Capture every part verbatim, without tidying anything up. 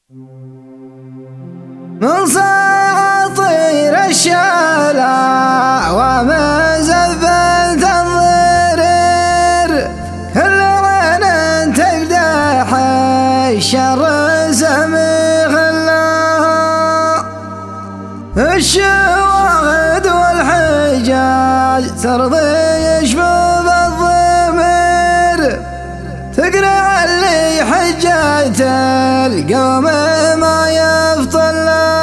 من صاطير الشالع ومزبل تنظرير كل عين تقدح الشر سميخ الله الشواهد والحجاج ترضي يشفوف الضمير تقرع اللي حجاج القوم ما يفطل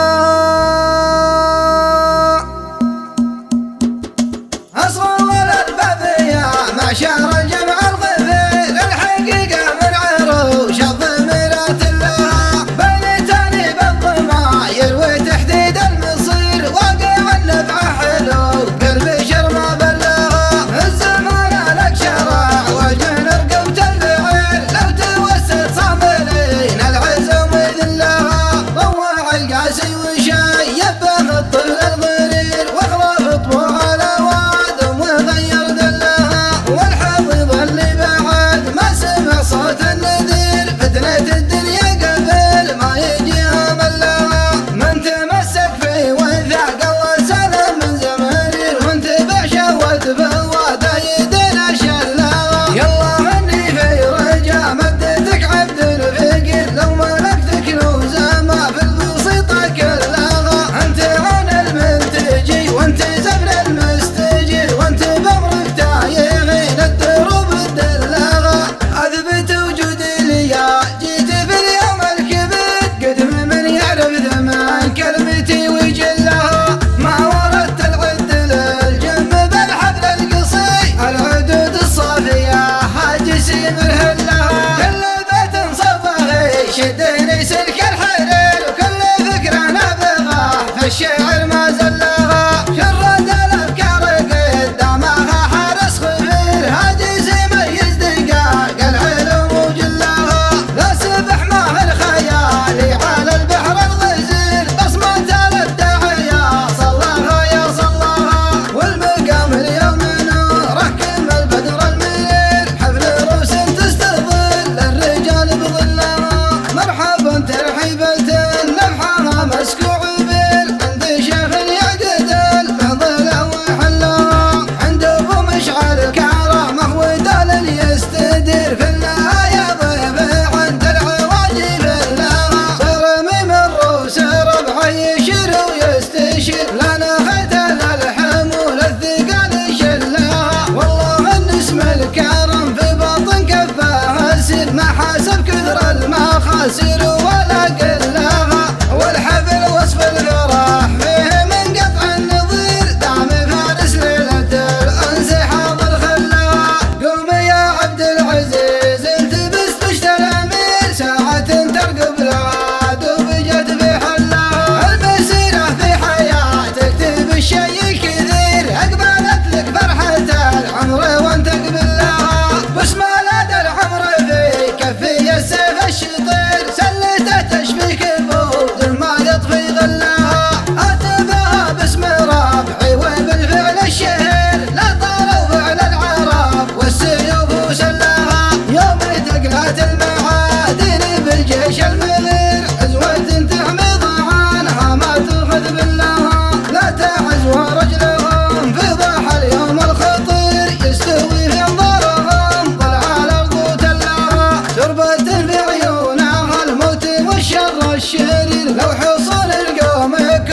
أصغر ولد بابية معشر الجمع الغفير الحقيقة من عروش الضميرات لها بنتني بالضماير وتحديد المصير واقع النفع حلو قلبي شرمى بلغها الزمان لك شرع وجن رقبت البعير لو توسط صاملين العزم وذلها ضوع القاسي وشيب الطفل الغرير واخلف طبوع الأوادم وغير دلها والحفظ اللي بعد ما سمع صوت النذير فتنة الدنيا قبل ما يجيها ملها من تمسك فيه وثاق الله سلم من زمرير وانتبع شهوة فواده يدنا شلها يلا مني في رجا مدتك عبد الفقير لو ملكتك نوزة ما في البسيطة كلها انت عون المنتجي وانت زفر المستجير وانت بأمرك تايغين الدروب الدلها اثبت وجودي ليا جيت في اليوم الكبير قدم من يعرف ثمن كلمتي وجلها ما وردت العد للجم بالحبل القصي العدود الصافية حاجسي مرهلها كل بيت صفغي شدني سلك الحرير وكل فكرة نابغة في الشعر ما زلها شرد الافكار قدامها حارس خبير هاجس يميز دقائق العلم وجلها لا سبح ماهر خيالي على البحر الغزير بصمة الداعية صلها يا صلها والمقام اليوم نوره كما البدر المنير حفل روس تستظل الرجال بظلها مرحبا ترحيبة نفحها مسكوع بير عند شيخ يعقد المعضلة وحلها عند ابو مشعل كرامه ودال يستدير في النهاية ضيف عند العواجب لها صرمي من روس ربعه يشير ويستشير لنا ختل الحمول الثقال شلها والله ان اسم الكرم في باطن كفاها سير ما حاسب كثر المخاسر ولا قلها والحفل وصف الفرح فيه من قطع النظير دام فارس ليلة الأنس حاضر خلها قوم يا عبد العزيز التبس طشت الأمير ساعة ترقب العدو بجت في حلها المسيرة في حياتك تبي الشي الكثير أقبلت لك فرحة العمر وانت قبلها بس ما لدى العمر في كفي السيف الشطير سلته تشفيك بود ما يطفي غلها أتبها باسم ربعي وبالفعل الشهير لا طالوا فعل العرب والسيوف وسلها يوم تقلات المعادن بالجيش المغير عزوة تحمض عنها ما تأخذ بالله لا تعز ورجلهم في ضاح اليوم الخطير يستوي في انظارهم طلع الارض تلها تربة في عيونها الموت والشر الشرير لو حصل القوم